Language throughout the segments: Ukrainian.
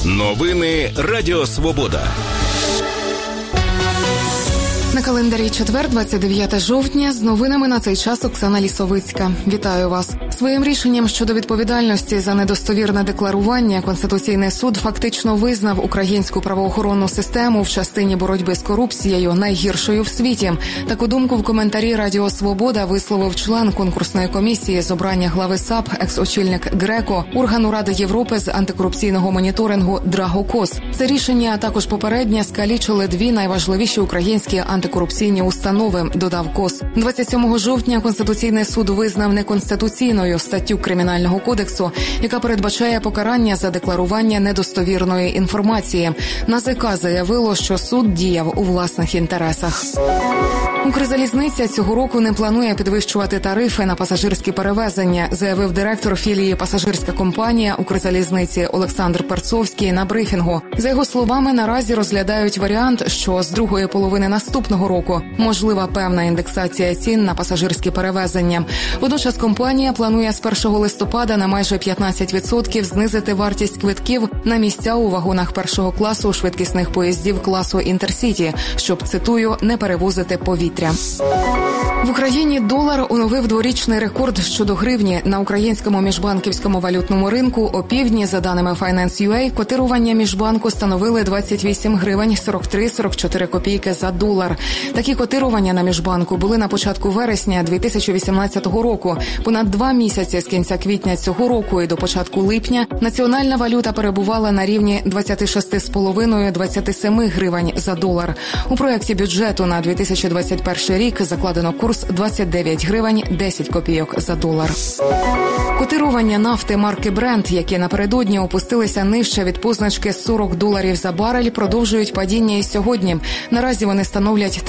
Новини Радіо Свобода. На календарі четвер, 29 жовтня. З новинами на цей час Оксана Лісовицька. Вітаю вас. Своїм рішенням щодо відповідальності за недостовірне декларування Конституційний суд фактично визнав українську правоохоронну систему в частині боротьби з корупцією найгіршою в світі. Таку думку в коментарі Радіо Свобода висловив член конкурсної комісії з обрання глави САП, екс-очільник ГРЕКО, органу Ради Європи з антикорупційного моніторингу Драго Кос. Це рішення, а також попереднє, скалічили дві найважливіші українські антикорупційні установи, додав Кос. 27 жовтня Конституційний суд визнав неконституційною статтю Кримінального кодексу, яка передбачає покарання за декларування недостовірної інформації. НАЗК заявило, що суд діяв у власних інтересах. Укрзалізниця цього року не планує підвищувати тарифи на пасажирські перевезення, заявив директор філії «Пасажирська компанія» Укрзалізниці Олександр Перцовський на брифінгу. За його словами, наразі розглядають варіант, що з другої половини наступного року можлива певна індексація цін на пасажирські перевезення. Водночас компанія планує з 1 листопада на майже 15% знизити вартість квитків на місця у вагонах першого класу швидкісних поїздів класу «Інтерсіті», щоб, цитую, не перевозити повітря. В Україні долар оновив дворічний рекорд щодо гривні. На українському міжбанківському валютному ринку опівдні, за даними Finance.ua, котирування міжбанку становили 28 гривень 43-44 копійки за долар. Такі котирування на міжбанку були на початку вересня 2018 року. Понад 2 місяці з кінця квітня цього року і до початку липня національна валюта перебувала на рівні 26,5-27 гривень за долар. У проєкті бюджету на 2021 рік закладено курс 29 гривень 10 копійок за долар. Котирування нафти марки Brent, які напередодні опустилися нижче від позначки $40 за барель, продовжують падіння і сьогодні. Наразі вони становлять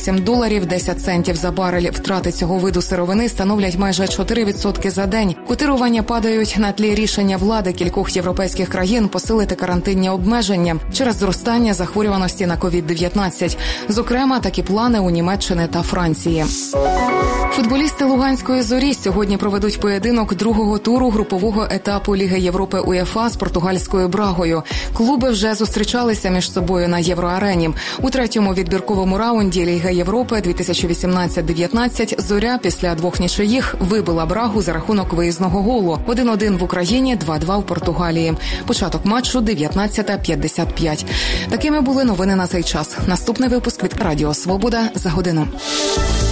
$38.10 за барель. Втрати цього виду сировини становлять майже 4% за день. Котирування падають на тлі рішення влади кількох європейських країн посилити карантинні обмеження через зростання захворюваності на COVID-19. Зокрема, такі плани у Німеччини та Франції. Футболісти Луганської «Зорі» сьогодні проведуть поєдинок другого туру групового етапу Ліги Європи УЄФА з португальською Брагою. Клуби вже зустрічалися між собою на Євроарені. У третьому відбірковому раунді Ліги Європи 2018-19 «Зоря» після 2 нічиїх вибила Брагу за рахунок виїзного голу. 1-1 в Україні, 2-2 в Португалії. Початок матчу 19:55. Такими були новини на цей час. Наступний випуск від Радіо Свобода за годину.